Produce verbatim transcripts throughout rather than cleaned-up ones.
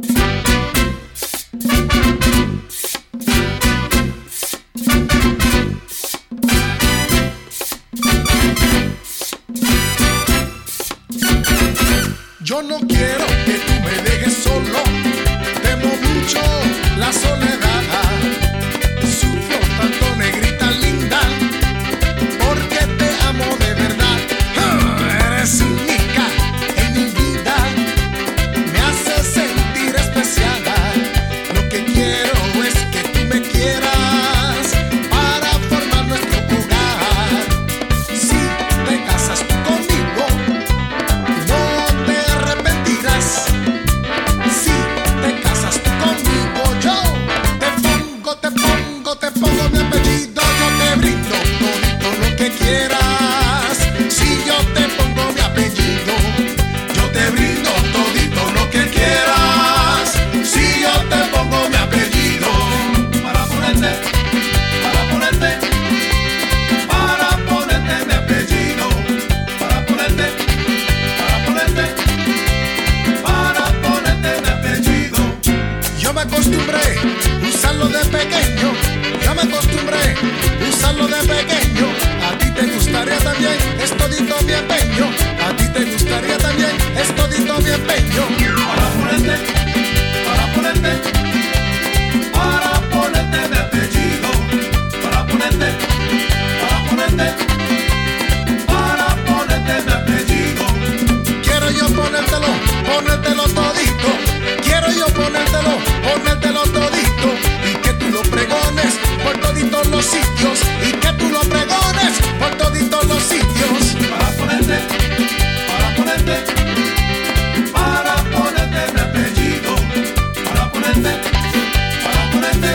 Yo no quiero que tú me dejes solo, temo mucho la soledad. Sufro tanto, negrita linda, porque te amo de verdad. Eres única en mi vida, me haces sentir especial. Lo que quiero es que tú me quieras para formar nuestro hogar. Si te casas tú conmigo, no te arrepentirás. Si te casas tú conmigo, yo te pongo, te pongo, te pongo mi apellido. Yo te brindo todo lo que quieras. Si yo te pongo mi apellido, yo te brindo todito lo que quieras. Si yo te pongo mi apellido, para ponerte, para ponerte, para ponerte mi apellido, para ponerte, para ponerte, para ponerte mi apellido. Yo me acostumbré a usarlo de pequeño, yo me acostumbré a usarlo de pequeño. A ti te gustaría también, es todito mi empeño. A ti te gustaría también, es todito mi empeño. Para ponerte, para ponerte, para ponerte mi apellido, para ponerte, para ponerte, para ponerte mi apellido. Quiero yo ponértelo, ponértelo todito. Quiero yo ponértelo, ponértelo todito. Y que tú lo pregones por toditos los sitios. Y que tú lo pregones por toditos los sitios. Para ponerte, para ponerte, para ponerte mi apellido, para ponerte, para ponerte,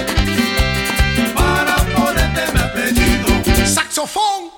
para ponerte mi apellido. ¡Saxofón!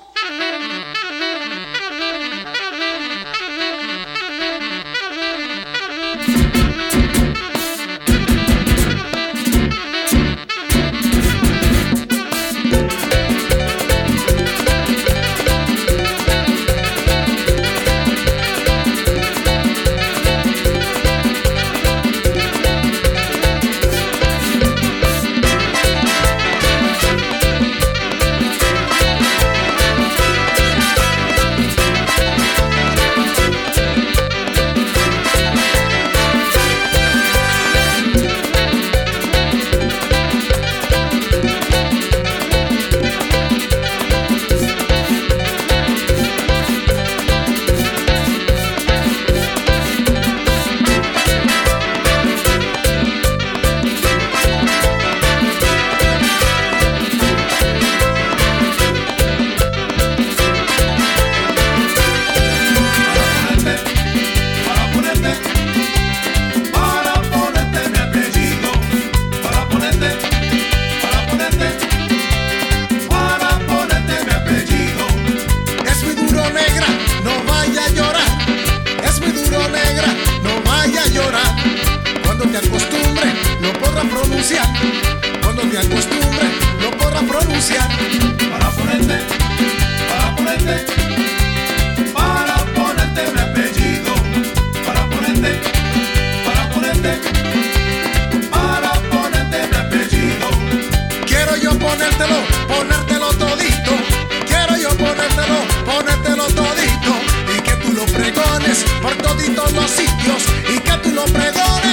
Cuando te acostumbre, no podrás pronunciar. Cuando te acostumbre, no podrás pronunciar. Para ponerte, para ponerte, para ponerte mi apellido. Para ponerte, para ponerte, para ponerte mi apellido. Quiero yo ponértelo, ponértelo todito. Quiero yo ponértelo, ponértelo todito. Y que tú lo pregones por toditos los sitios. Y que tú lo pregones